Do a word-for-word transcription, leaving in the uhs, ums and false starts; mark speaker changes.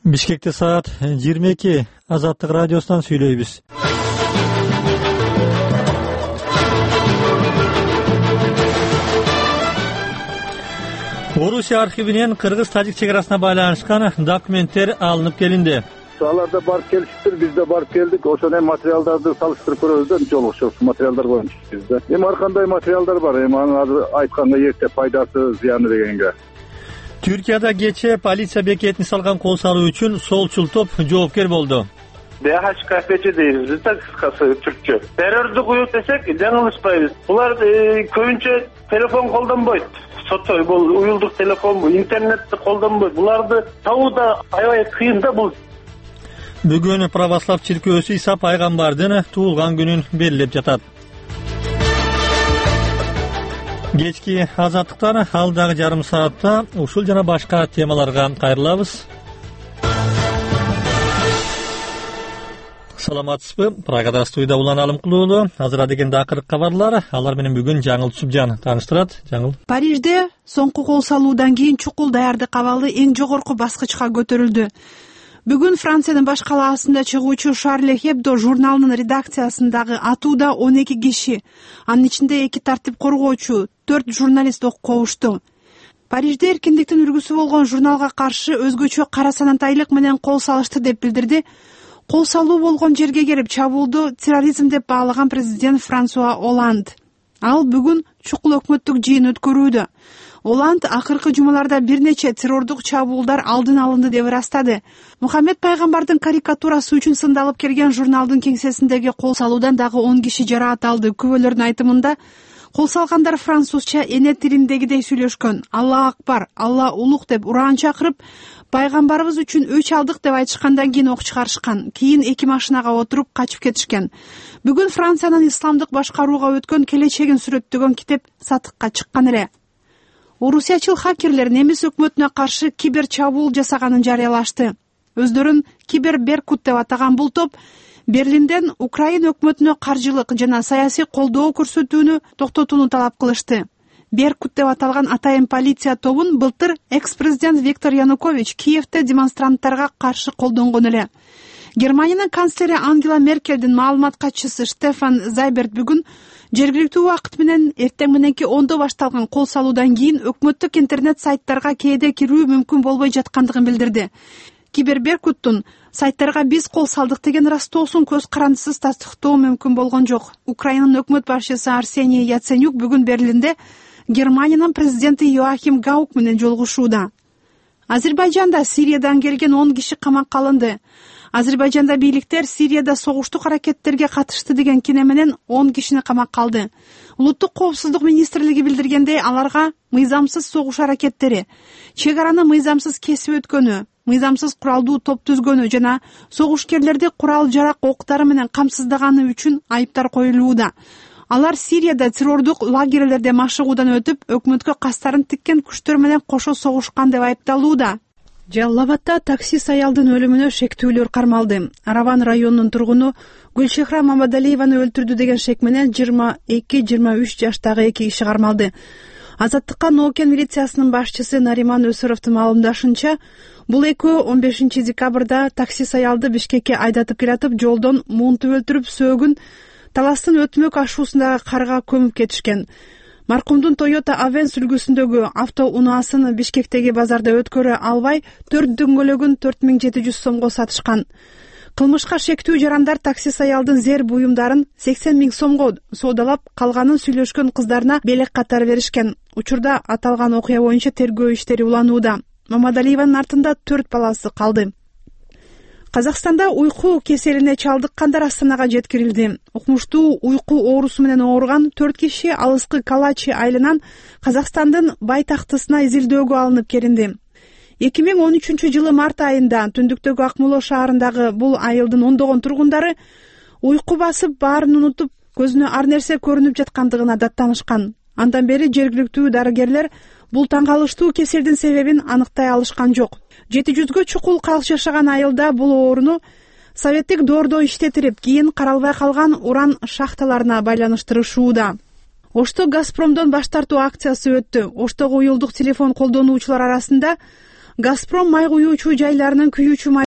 Speaker 1: Бишкекте саат жыйырма эки. Азаттык радиосунан сүйлөйбүз. Орусия архивинен кыргыз-тажик чек арасына байланышкан документтер алынып келинди.
Speaker 2: Аларда барып келишиптир, биз да барып келдик. Ошону материалдарды салыштырып көрөбүз да, жолугушабыз материалдар боюнча бизде. Эми ар кандай материалдар бар, эми аны азыр айтканда эрте пайдасы, зыяны дегенге.
Speaker 1: Түркияда кече полиция бекетин салган кол салуу үчүн солчул топ жоопкер болду.
Speaker 3: Д Х К П Ч дейбиз да, кыскасы түркчө. Террордук уюл десек жаңылышпайбыз. Булар көбүнчө телефон колдонбойт. Соттой бул уюлдук телефон, интернетти колдонбойт. Буларды табуу аябай кыйын да бул.
Speaker 1: Бүгүн православ чиркөөсү Иса пайгамбардын туулган күнүн белгилеп жатат. Кечки азаттыктан алдагы жарым саатта ушул жана башка темаларга кайрылабыз. Саламатсызбы? Прагада студияда Улан Алымкулуулу. Азыр дегенде акыркы кабарлар. Алар менен бүгүн Жаңыл Түсүпжан тааныштырат. Жаңыл.
Speaker 4: Парижде соңку кол салуудан кийин чукул даярдык абалы эң жогорку баскычка көтөрүлдү. Бүгүн Франциянын баш калаасында чыгуучу Шарль Хебдо журналынын редакциясындагы атууда он эки киши, анын ичинде эки тартип коргоочу, төрт журналист окко ушту. Парижде эркиндиктин үлгүсү болгон журналга каршы өзгөчө кара санатайлык менен кол салышты деп билдирди. Кол салуу болгон жерге келип чабуулду терроризм деп баалаган президент Франсуа Оланд. Ал бүгүн чукул өкмөттүк жыйын өткөрүүдө. Оланд акыркы жумаларда бир нече террордук чабуулдар алдын алынды деп ырастады. Мухаммед пайгамбардын карикатурасы үчүн сындалып келген журналдын кеңсесиндеги кол салуудан дагы он киши жараат алды. Күбөлөрдүн айтымында кол салгандар французча эне тилиндегидей сүйлөшкөн. Алла акбар, Алла улук деп ураан чакырып, пайгамбарыбыз үчүн өч алдык деп айтышкандан кийин ок чыгарышкан. Кийин эки машинага отуруп качып кетишкен. Бүгүн Франциянын исламдык башкарууга өткөн келечегин сүрөттөгөн китеп сатыкка чыккан эле. Орусиячыл хакерлер немис өкмөтүнө каршы кибер чабуул жасаганын жарыялашты. Өздөрүн Кибер Беркут деп атаган бул топ Берлинден Украина өкмөтүнө каржылык жана саясий колдоо көрсөтүүнү токтотууну талап кылышты. Беркут деп аталган атайын полиция тобун былтыр экс-президент Виктор Янукович Киевде демонстранттарга каршы колдонгон эле. Германиянын канцлери Ангела Меркельдин маалымат катчысы Штефан Зайберт бүгүн жергиликтүү убакыт менен эртең мененки ондо башталган кол салуудан кийин өкмөттүк интернет сайттарга кээде кирүү мүмкүн болбой жаткандыгын билдирди. Кибер Беркуттун сайттарга биз кол салдык деген растоосун көз карандысыз тастыктоо мүмкүн болгон жок. Украинанын өкмөт башчысы Арсений Яценюк бүгүн Берлинде Германиянын президенти Йоахим Гаук менен жолугушууда. Азербайжанда Сириядан келген он киши камакка алынды. Азербайжанда бийликтер Сирияда согуштук аракеттерге катышты деген кине менен он кишини камакка алды. Улуттук коопсуздук министрлиги билдиргендей, аларга мыйзамсыз согуш аракеттери, чек араны мыйзамсыз кесип өткөнү, мыйзамсыз куралдуу топ түзгөнү жана согушкерлерди курал-жарак октары менен камсыздаганы үчүн айыптар коюлууда. Алар Сирияда террордук лагерлерде машыгуудан өтүп, өкмөткө кастарын тиккен күчтөр менен кошо согушкан деп айыпталууда. Жалал-Абадда таксист аялдын өлүмүнө шектүүлөр кармалды. Араван районунун тургуну Гүлшехра Мамадалиеваны өлтүрдү деген шек менен жыйырма эки жыйырма үч жаштагы эки киши кармалды. Азаттыкка Нокен милициясынын башчысы Нариман Өсөровдун маалымдашынча, бул экөө он бешинчи декабрда таксист аялды Бишкекке айдатып келатып, жолдон муунтуп өлтүрүп, сөөгүн таластын өтмөк ашуусундагы карга көмүп кетишкен. Маркумдун Toyota Avensis үлгүсүндөгү авто унаасын Бишкектеги базарда өткөрө албай, төрт дөңгөлөгүн төрт миң жети жүз сомго сатышкан. Кылмышка шектүү жарандар таксист аялдын зер буюмдарын сексен миң сомго соодалап, калганын сүйлөшкөн кыздарына белек катары беришкен. Учурда аталган окуя боюнча тергөө иштери уланууда. Мамадалиеванын артында төрт баласы калды. Казакстанда уйку кеселине чалдыккандар Астанага жеткирилди. Укмуштуу уйку оорусу менен ооруган төрт киши алыскы Калачи айылынан Казакстандын байтактысына изилдөөгө алынып келинди. эки миң он үчүнчү жылы март айында түндүктөгү Акмоло шаарындагы бул айылдын ондогон тургундары уйку басып, баарын унутуп, көзүнө ар нерсе көрүнүп жаткандыгына даттанышкан. Андан бери жергиликтүү дарыгерлер бул таң калыштуу кеселдин себебин аныктай алышкан жок. жети жүзгө чукул калк жашаган айылда бул ооруну советтик доордо иштетирип, кийин каралбай калган уран шахталарына байланыштырышууда. Ошто Газпромдон баш тартуу акциясы өттү. Оштогу уюлдук телефон колдонуучулар арасында газпром май куюучу жайларынын күйүүчү